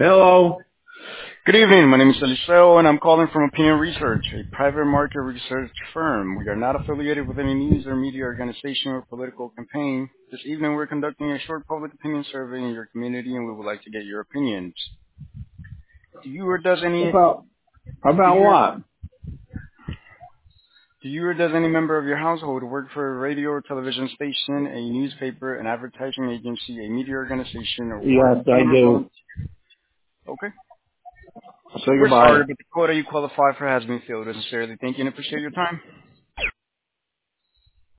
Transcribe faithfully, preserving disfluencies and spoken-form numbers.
Hello. Good evening. My name is Eliseo, and I'm calling from Opinion Research, a private market research firm. We are not affiliated with any news or media organization or political campaign. This evening, we're conducting a short public opinion survey in your community, and we would like to get your opinions. Do you or does any About do about you what? do you or does any member of your household work for a radio or television station, a newspaper, an advertising agency, a media organization, or work Yes, I on or do. volunteer? Okay. Say We're goodbye. sorry, but the quota you qualify for has been filled. Sincerely, thank you and appreciate your time.